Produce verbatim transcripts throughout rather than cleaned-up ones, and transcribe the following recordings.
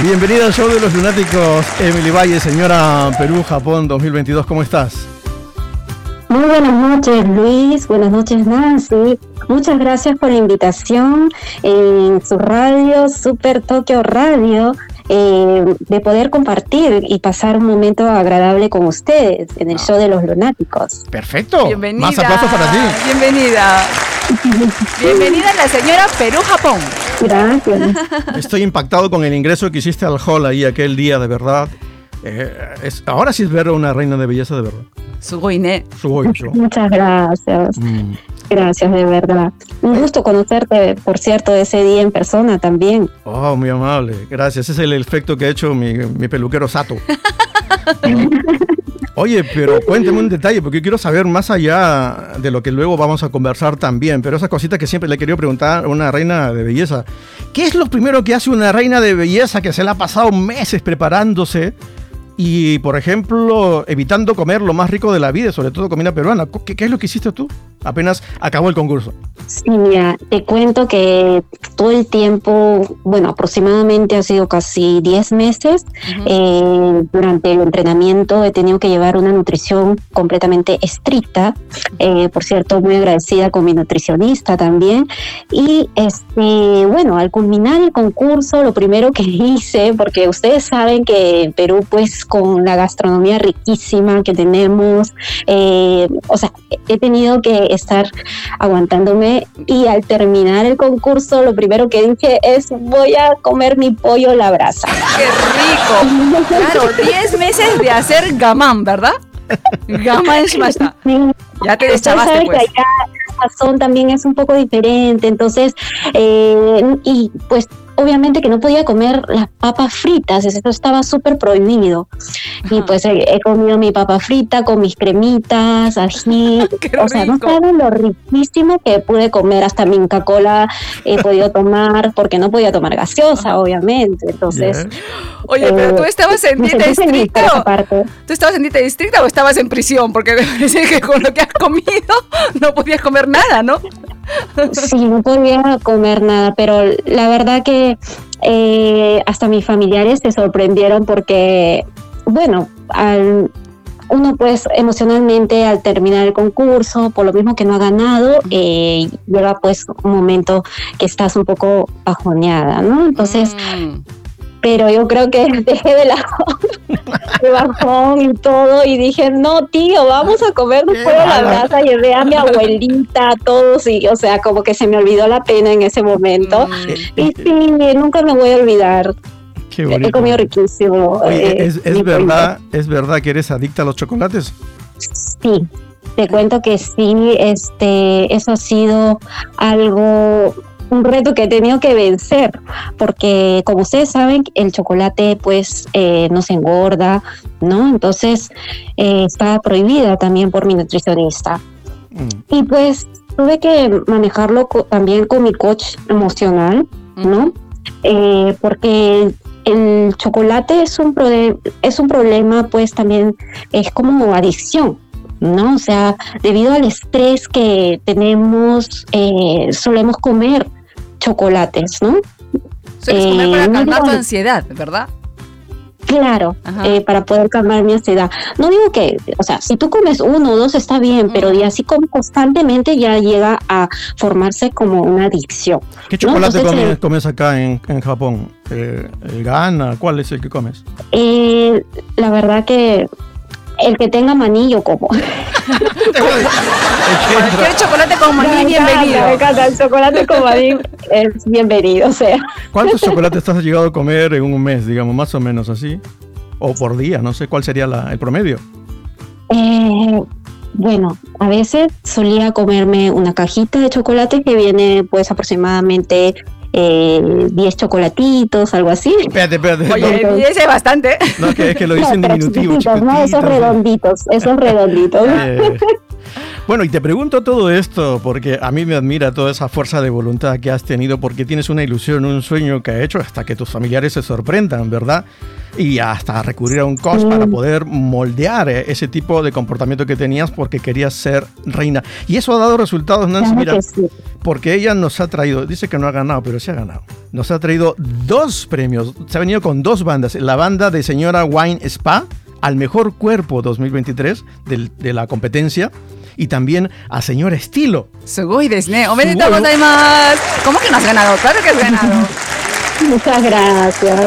Bienvenida al show de los lunáticos, Emily Valle, señora Perú, Japón dos mil veintidós, ¿cómo estás? Muy buenas noches, Luis, buenas noches, Nancy. Muchas gracias por la invitación en su radio, Super Tokio Radio, eh, de poder compartir y pasar un momento agradable con ustedes en el show de los lunáticos. Perfecto. Bienvenida. Más aplausos para ti. Bienvenida. Bienvenida a la señora Perú, Japón. Gracias. Estoy impactado con el ingreso que hiciste al hall ahí aquel día, de verdad. Eh, es, ahora sí es ver una reina de belleza, de verdad. Sugoine. Sugoi, yo. Muchas gracias. Mm. Gracias, de verdad. Un gusto conocerte, por cierto, ese día en persona también. Oh, muy amable. Gracias. Ese es el efecto que ha hecho mi, mi peluquero Sato. Oye, pero cuénteme un detalle, porque quiero saber más allá de lo que luego vamos a conversar también, pero esa cosita que siempre le he querido preguntar a una reina de belleza. ¿Qué es lo primero que hace una reina de belleza que se le ha pasado meses preparándose y, por ejemplo, evitando comer lo más rico de la vida, sobre todo comida peruana? ¿Qué, qué es lo que hiciste tú apenas acabó el concurso? Sí, mira, te cuento que todo el tiempo, bueno, aproximadamente ha sido casi diez meses. Uh-huh. Eh, durante el entrenamiento he tenido que llevar una nutrición completamente estricta. Eh, por cierto, muy agradecida con mi nutricionista también. Y este, bueno, al culminar el concurso, lo primero que hice, porque ustedes saben que en Perú, pues, con la gastronomía riquísima que tenemos, eh, o sea, he tenido que estar aguantándome, y al terminar el concurso lo primero que dije es: voy a comer mi pollo a la brasa. ¡Qué rico! Claro, diez meses de hacer gamán, ¿verdad? Gamán shimashita. Ya te deschavaste, pues. Allá la sazón también es un poco diferente, entonces, eh, y pues obviamente que no podía comer las papas fritas, eso estaba súper prohibido. Ajá. Y pues he, he comido mi papa frita con mis cremitas, ají, o sea, no saben lo riquísimo que pude comer. Hasta mi Coca-Cola he podido tomar, porque no podía tomar gaseosa, obviamente. Entonces, yeah. Oye, pero eh, tú estabas en dieta estricta. ¿Tú estabas en dieta estricta o estabas en prisión? Porque debe decir que con lo que has comido no podías comer nada, ¿no? Sí, no podía comer nada, pero la verdad que eh, hasta mis familiares se sorprendieron porque, bueno, al, uno pues emocionalmente al terminar el concurso, por lo mismo que no ha ganado, eh, llega pues un momento que estás un poco bajoneada, ¿no? Entonces... Mm. Pero yo creo que dejé de lado el bajón y todo, y dije, no, tío, vamos a comer un pollo a la brasa. Llevé a mi abuelita, a todos, y o sea, como que se me olvidó la pena en ese momento. Mm. Y sí, nunca me voy a olvidar. Qué bonito. He comido riquísimo. Oye, eh, ¿es, es, verdad, ¿Es verdad que eres adicta a los chocolates? Sí, te cuento que sí, este, eso ha sido algo... un reto que he tenido que vencer, porque como ustedes saben, el chocolate pues eh, nos engorda, ¿no? Entonces eh, está prohibida también por mi nutricionista. Mm. Y pues tuve que manejarlo co- también con mi coach emocional, ¿no? Mm. Eh, porque el chocolate es un, pro- es un problema, pues también es como adicción, ¿no? O sea, debido al estrés que tenemos, eh, solemos comer chocolates, ¿no? Sueles comer eh, para calmar no tu ansiedad, ¿verdad? Claro, eh, para poder calmar mi ansiedad. No digo que, o sea, si tú comes uno o dos está bien, mm. pero y así como constantemente ya llega a formarse como una adicción. ¿Qué chocolate ¿no? Entonces, comes, eh, comes acá en, en Japón? Eh, ¿El Gana? ¿Cuál es el que comes? Eh, la verdad que el que tenga maní yo como. Cualquier chocolate con maní es bienvenido. Me encanta, el chocolate con maní es bienvenido, o sea. ¿Cuántos chocolates has llegado a comer en un mes, digamos, más o menos así? O por día, no sé, ¿cuál sería la, el promedio? Eh, bueno, a veces solía comerme una cajita de chocolate que viene pues aproximadamente... Eh, diez chocolatitos, algo así. Espérate, espérate. Oye, no, diez es bastante. No, que es que lo dicen no, diminutivo. No, esos redonditos, esos redonditos. Eh, Bueno, y te pregunto todo esto porque a mí me admira toda esa fuerza de voluntad que has tenido, porque tienes una ilusión, un sueño que ha hecho hasta que tus familiares se sorprendan, ¿verdad? Y hasta recurrir a un coach sí. para poder moldear ese tipo de comportamiento que tenías porque querías ser reina. Y eso ha dado resultados, Nancy, mira, sí. porque ella nos ha traído, dice que no ha ganado, pero sí ha ganado. Nos ha traído dos premios, se ha venido con dos bandas, la banda de Señora Wine Spa, al mejor cuerpo dos mil veintitrés de, de la competencia, y también a Señora Estilo. Sugoi desu ne. Omedetou gozaimasu. ¿Cómo que no has ganado? Claro que has ganado. Muchas gracias.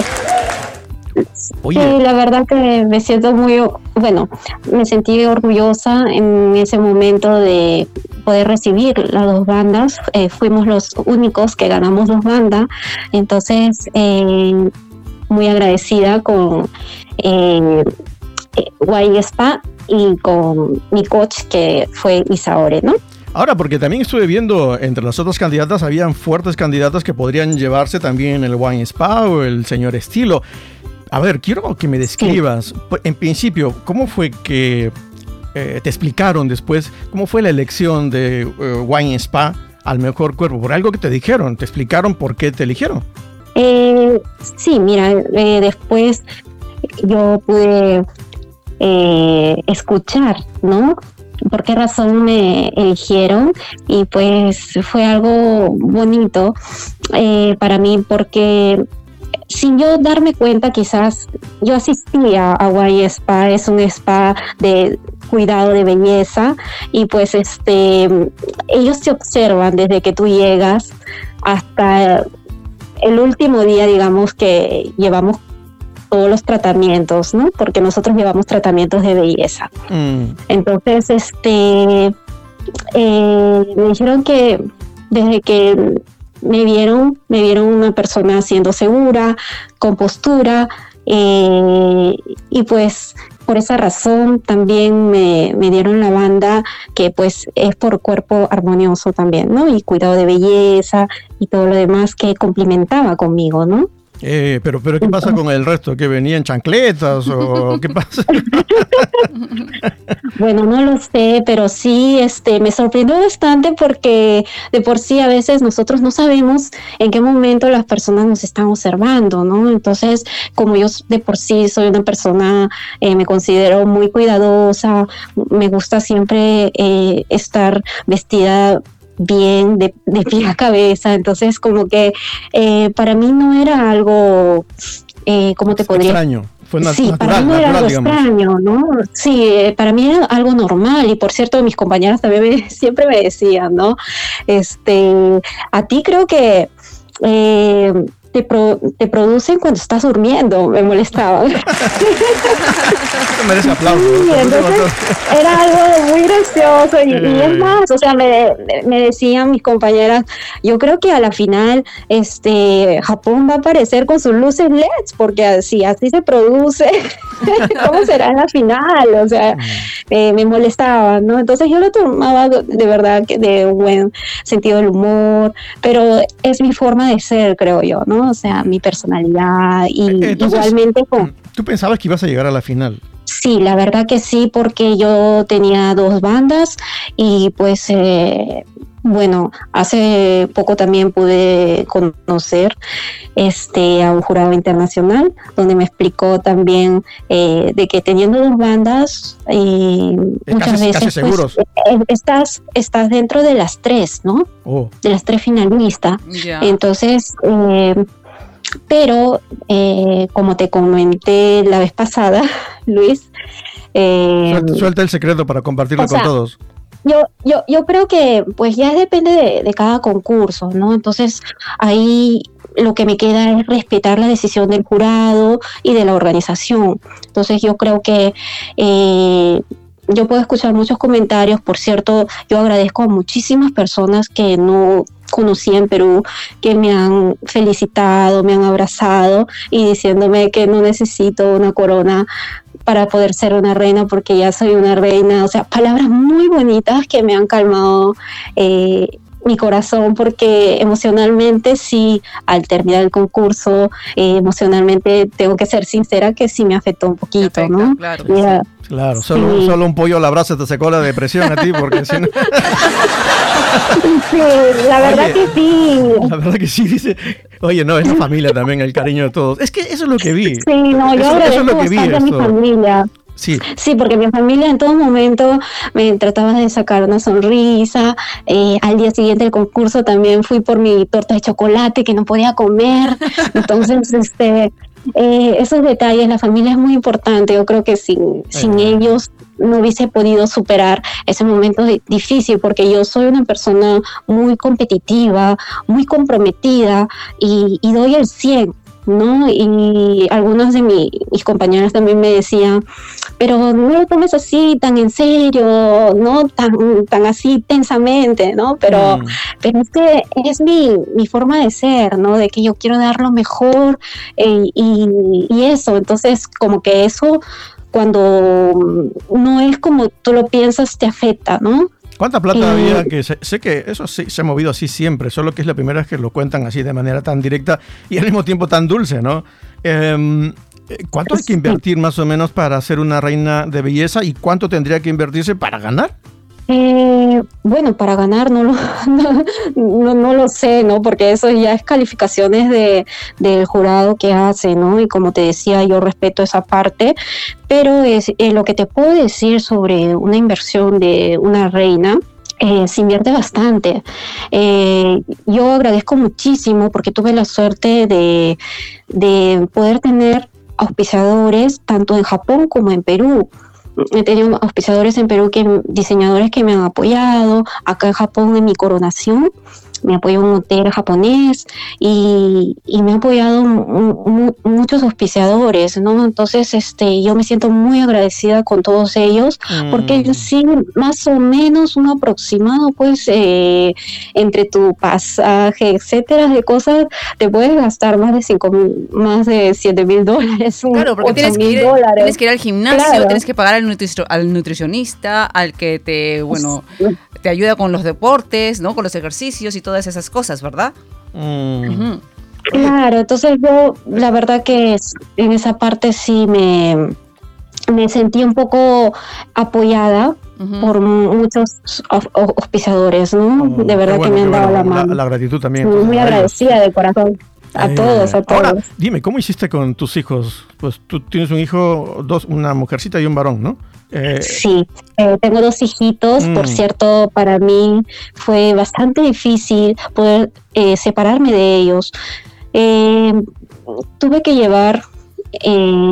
Oye. Sí, la verdad que me siento muy, bueno, me sentí orgullosa en ese momento de poder recibir las dos bandas. Eh, fuimos los únicos que ganamos dos bandas, entonces eh, muy agradecida con eh, Wine Spa y con mi coach, que fue Isaore, ¿no? Ahora, porque también estuve viendo entre las otras candidatas, habían fuertes candidatas que podrían llevarse también el Wine Spa o el Señor Estilo. A ver, quiero que me describas, sí. en principio, ¿cómo fue que eh, te explicaron después, cómo fue la elección de uh, Wine Spa al mejor cuerpo? Por algo que te dijeron, ¿te explicaron por qué te eligieron? Eh, sí, mira, eh, después yo pude eh, escuchar, ¿no? ¿Por qué razón me eligieron? Y pues fue algo bonito eh, para mí, porque sin yo darme cuenta, quizás yo asistía a Wine Spa, es un spa de cuidado de belleza, y pues este ellos te observan desde que tú llegas hasta el último día, digamos, que llevamos todos los tratamientos, ¿no? Porque nosotros llevamos tratamientos de belleza. Mm. Entonces, este eh, me dijeron que desde que me vieron, me vieron una persona siendo segura, con postura, eh, y pues por esa razón también me, me dieron la banda, que pues es por cuerpo armonioso también, ¿no? Y cuidado de belleza y todo lo demás que complementaba conmigo, ¿no? Eh, pero, pero ¿qué pasa con el resto? ¿Que venían chancletas o qué pasa? Bueno, no lo sé, pero sí este, me sorprendió bastante, porque de por sí a veces nosotros no sabemos en qué momento las personas nos están observando, ¿no? Entonces, como yo de por sí soy una persona, eh, me considero muy cuidadosa, me gusta siempre eh, estar vestida bien de, de pie a cabeza, entonces como que eh, para mí no era algo eh, ¿cómo te podría? Extraño, fue na- sí, natural, para mí no era natural, algo digamos. extraño, ¿no? Sí, eh, para mí era algo normal, y por cierto mis compañeras también me, siempre me decían, ¿no? Este, a ti creo que eh, te, pro, te producen cuando estás durmiendo, me molestaba. Merece aplauso. Sí, entonces era algo muy gracioso y, y es más, o sea, me, me decían mis compañeras, yo creo que a la final este Japón va a aparecer con sus luces L E Ds, porque así, así se produce, ¿cómo será en la final? O sea, eh, me molestaba, ¿no? Entonces yo lo tomaba de verdad que de un buen sentido del humor, pero es mi forma de ser, creo yo, ¿no? O sea, mi personalidad, y entonces, igualmente con... ¿Tú pensabas que ibas a llegar a la final? Sí, la verdad que sí, porque yo tenía dos bandas y pues, eh, bueno, hace poco también pude conocer este, a un jurado internacional donde me explicó también eh, de que teniendo dos bandas, eh, muchas casi, veces casi seguros. Pues, eh, estás, estás dentro de las tres, ¿no? Oh. De las tres finalistas. Yeah. Entonces... Eh, Pero, eh, como te comenté la vez pasada, Luis... Eh, suelta, suelta el secreto para compartirlo con sea, todos. Yo, yo, yo creo que pues ya depende de, de cada concurso, ¿no? Entonces, ahí lo que me queda es respetar la decisión del jurado y de la organización. Entonces, yo creo que... Eh, yo puedo escuchar muchos comentarios. Por cierto, yo agradezco a muchísimas personas que no conocí en Perú, que me han felicitado, me han abrazado y diciéndome que no necesito una corona para poder ser una reina, porque ya soy una reina. O sea, palabras muy bonitas que me han calmado eh, mi corazón, porque emocionalmente sí, al terminar el concurso, eh, emocionalmente tengo que ser sincera que sí me afectó un poquito, afecta, ¿no? Claro, Mira, claro, solo, sí. solo un pollo a la brasa te sacó la depresión a ti, porque si no... Sí, la verdad Oye, que sí. La verdad que sí, dice... Oye, no, es la familia también, el cariño de todos. Es que eso es lo que vi. Sí, no, yo eso, agradezco eso es lo que vi bastante a mi familia. Sí. sí, porque mi familia en todo momento me trataba de sacar una sonrisa. Eh, al día siguiente del concurso también fui por mi torta de chocolate que no podía comer. Entonces, este, eh, esos detalles, la familia es muy importante. Yo creo que sin, sin ellos no hubiese podido superar ese momento difícil, porque yo soy una persona muy competitiva, muy comprometida y, y doy el cien. ¿no? Y algunas de mi, mis compañeras también me decían, pero no lo tomes así tan en serio, no tan, tan así tensamente, ¿no? Pero, mm. pero es que es mi, mi forma de ser, ¿no? De que yo quiero dar lo mejor eh, y, y eso, entonces como que eso cuando no es como tú lo piensas te afecta, ¿no? ¿Cuánta plata eh, había? Que sé, sé que eso sí, se ha movido así siempre, solo que es la primera vez que lo cuentan así de manera tan directa y al mismo tiempo tan dulce, ¿no? Eh, ¿Cuánto hay que invertir más o menos para ser una reina de belleza y cuánto tendría que invertirse para ganar? Eh, bueno, para ganar no lo, no, no, no lo sé, ¿no? Porque eso ya es calificaciones de, del jurado que hace, ¿no? Y como te decía, yo respeto esa parte, pero es, eh, lo que te puedo decir sobre una inversión de una reina, Eh, se invierte bastante. Eh, yo agradezco muchísimo porque tuve la suerte de, de poder tener auspiciadores tanto en Japón como en Perú. He tenido auspiciadores en Perú, que diseñadores que me han apoyado. Acá en Japón, en mi coronación, me apoyó un hotel japonés y, y me ha apoyado m- m- muchos auspiciadores, ¿no? Entonces, este, yo me siento muy agradecida con todos ellos, mm. porque sí, más o menos un aproximado, pues, eh, entre tu pasaje, etcétera, de cosas, te puedes gastar más de cinco mil, más de siete mil dólares. Claro, porque tienes que, ir, tienes que ir al gimnasio, claro. Tienes que pagar al, nutri- al nutricionista, al que te, bueno, te ayuda con los deportes, ¿no? Con los ejercicios y todas esas cosas, ¿verdad? Mm. Uh-huh. Claro, entonces yo la verdad que en esa parte sí me, me sentí un poco apoyada uh-huh. por muchos auspiciadores, ¿no? Oh, de verdad bueno, que me han dado bueno, la mano. La, la gratitud también. Muy, muy agradecida de corazón. A eh, todos, a todos. Ahora, dime, ¿cómo hiciste con tus hijos? Pues tú tienes un hijo, dos, una mujercita y un varón, ¿no? Eh, sí, eh, tengo dos hijitos, mm. por cierto, para mí fue bastante difícil poder eh, separarme de ellos. Eh, tuve que llevar eh,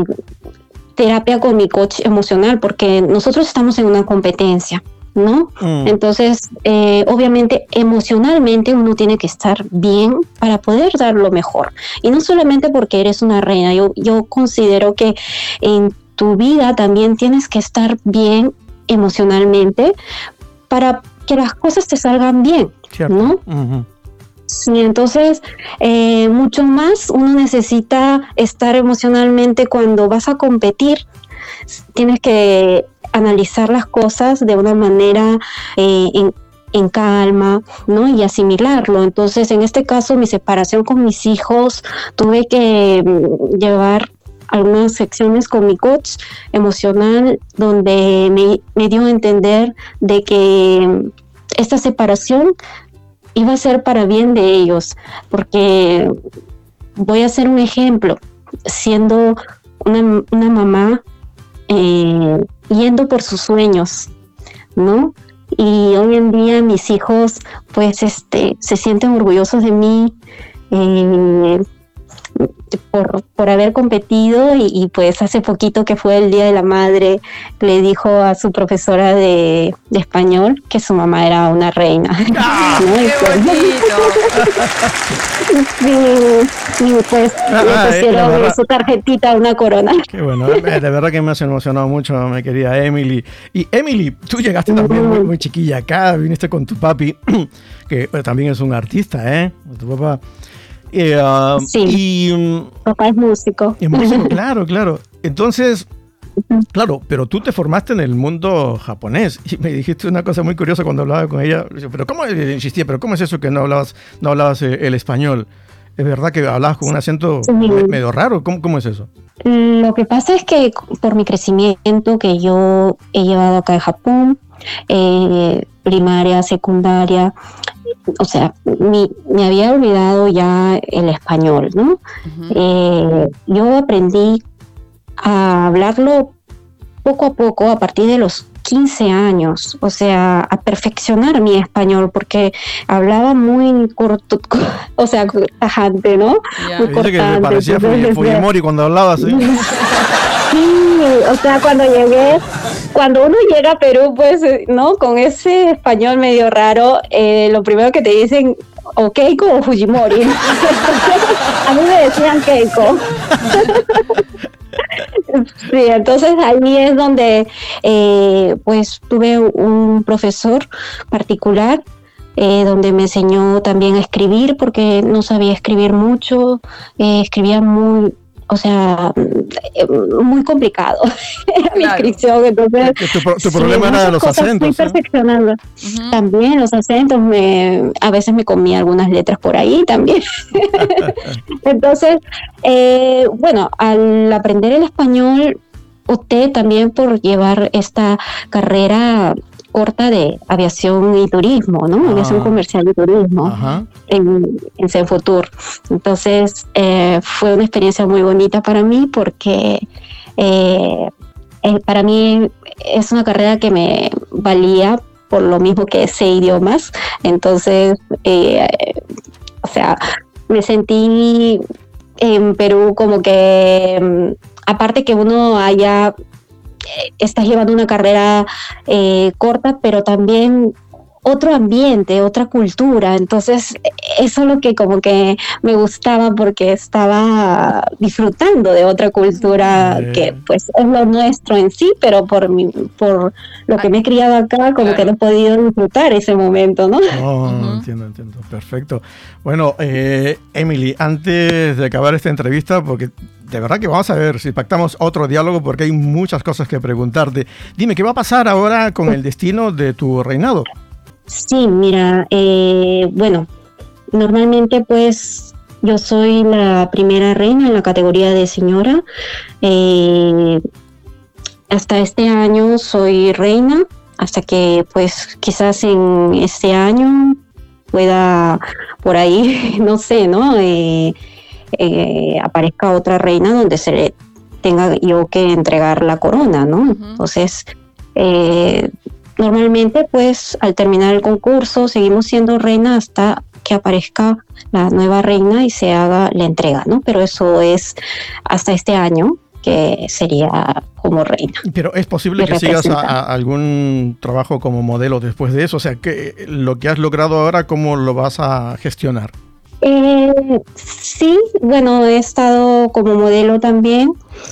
terapia con mi coach emocional porque nosotros estamos en una competencia, ¿no? Mm. Entonces, eh, obviamente, emocionalmente uno tiene que estar bien para poder dar lo mejor. Y no solamente porque eres una reina, yo, yo considero que en tu vida también tienes que estar bien emocionalmente para que las cosas te salgan bien, ¿cierto? ¿No? Uh-huh. Sí, entonces, eh, mucho más uno necesita estar emocionalmente cuando vas a competir. Tienes que analizar las cosas de una manera eh, en, en calma, ¿no? Y asimilarlo. Entonces, en este caso, mi separación con mis hijos, tuve que mm, llevar algunas secciones con mi coach emocional donde me, me dio a entender de que esta separación iba a ser para bien de ellos, porque voy a hacer un ejemplo, siendo una, una mamá eh, yendo por sus sueños, ¿no? Y hoy en día mis hijos pues este se sienten orgullosos de mí, eh, Por, por haber competido y, y pues hace poquito que fue el Día de la Madre le dijo a su profesora de, de español que su mamá era una reina. ¡Ah, ¿no? ¡Qué pues, bonito! y, y pues ah, le pusieron eh, su tarjetita, una corona. Qué bueno, de verdad que me has emocionado mucho, mi querida Emily. Y Emily, tú llegaste también muy, muy chiquilla acá, viniste con tu papi, que también es un artista, ¿eh? Tu papá. Eh, uh, sí, y, papá es músico. Es músico, claro, claro. Entonces, Claro, pero tú te formaste en el mundo japonés y me dijiste una cosa muy curiosa cuando hablaba con ella. Pero ¿cómo insistía? ¿Pero cómo es eso que no hablabas, no hablabas el español? ¿Es verdad que hablabas con un acento sí. medio raro? ¿Cómo, ¿Cómo es eso? Lo que pasa es que por mi crecimiento que yo he llevado acá en Japón, eh, primaria, secundaria, o sea, mi, me había olvidado ya el español, ¿no? Uh-huh. Eh, yo aprendí a hablarlo poco a poco a partir de los quince años, o sea, a perfeccionar mi español, porque hablaba muy corto, o sea, tajante, ¿no? Yeah. Muy cortante. Dice que me parecía Entonces, Fujimori cuando hablaba, ¿sí? Sí, o sea, cuando llegué, cuando uno llega a Perú, pues, ¿no? Con ese español medio raro, eh, lo primero que te dicen, o Keiko o Fujimori. A mí me decían Keiko. Sí, entonces ahí es donde eh, pues tuve un profesor particular eh, donde me enseñó también a escribir porque no sabía escribir mucho, eh, escribía muy, o sea, eh, muy complicado claro. mi escripción, entonces tu, tu sí, problema era los acentos, estoy perfeccionando. Uh-huh. También los acentos, me, a veces me comía algunas letras por ahí también. Entonces, eh, bueno, al aprender el español, opté también por llevar esta carrera corta de aviación y turismo, ¿no? Ah. Aviación comercial y turismo Ajá. en, en Senfutur. Entonces, eh, fue una experiencia muy bonita para mí porque eh, eh, para mí es una carrera que me valía por lo mismo que sé idiomas. Entonces, eh, o sea, me sentí en Perú como que, aparte que uno haya, eh, estás llevando una carrera eh, corta, pero también otro ambiente, otra cultura. Entonces, eso es lo que como que me gustaba porque estaba disfrutando de otra cultura Bien. que pues es lo nuestro en sí, pero por mi, por lo que me he criado acá, como claro. que no he podido disfrutar ese momento, ¿no? Oh, uh-huh. Entiendo, entiendo. Perfecto. Bueno, eh, Emily, antes de acabar esta entrevista, porque de verdad que vamos a ver si pactamos otro diálogo porque hay muchas cosas que preguntarte. Dime, ¿qué va a pasar ahora con el destino de tu reinado? Sí, mira, eh, bueno, normalmente pues yo soy la primera reina en la categoría de señora. Eh, hasta este año soy reina, hasta que pues quizás en este año pueda por ahí, no sé, ¿no? Eh, eh, aparezca otra reina donde se le tenga yo que entregar la corona, ¿no? Uh-huh. Entonces, eh, normalmente, pues, al terminar el concurso, seguimos siendo reina hasta que aparezca la nueva reina y se haga la entrega, ¿no? Pero eso es hasta este año, que sería como reina. Pero ¿es posible que sigas a, a algún trabajo como modelo después de eso? O sea, que lo que has logrado ahora, ¿cómo lo vas a gestionar? Eh, sí, bueno, he estado como modelo también.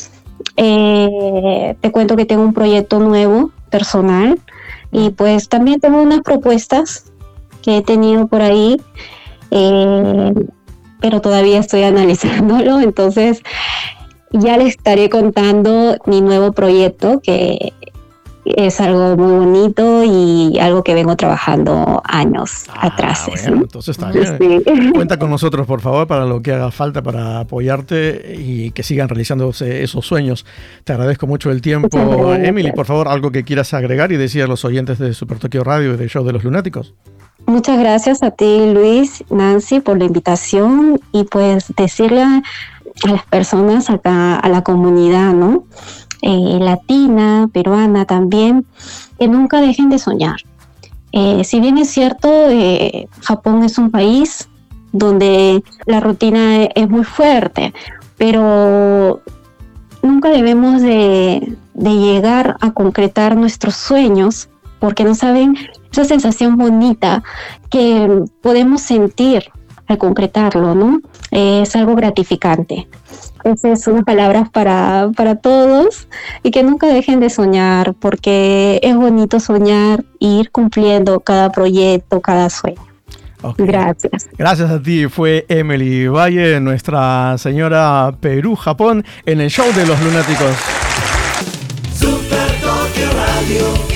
Eh, te cuento que tengo un proyecto nuevo, personal. Y pues también tengo unas propuestas que he tenido por ahí, eh, pero todavía estoy analizándolo, entonces ya les estaré contando mi nuevo proyecto, que es algo muy bonito y algo que vengo trabajando años ah, atrás. Bueno, ¿sí? Entonces está bien. Sí. Cuenta con nosotros, por favor, para lo que haga falta para apoyarte y que sigan realizándose esos sueños. Te agradezco mucho el tiempo, Emily. Por favor, algo que quieras agregar y decir a los oyentes de Super Tokio Radio y del Show de los Lunáticos. Muchas gracias a ti, Luis, Nancy, por la invitación y pues decirle a las personas acá, a la comunidad, ¿no? Eh, latina, peruana también, que nunca dejen de soñar. Eh, si bien es cierto, eh, Japón es un país donde la rutina es muy fuerte, pero nunca debemos de, de llegar a concretar nuestros sueños, porque no saben esa sensación bonita que podemos sentir al concretarlo, ¿no? Eh, es algo gratificante. Esas son unas palabras para, para todos y que nunca dejen de soñar, porque es bonito soñar e ir cumpliendo cada proyecto, cada sueño. Okay. Gracias. Gracias a ti. Fue Emily Valle, nuestra señora Perú-Japón, en el Show de los Lunáticos. Radio.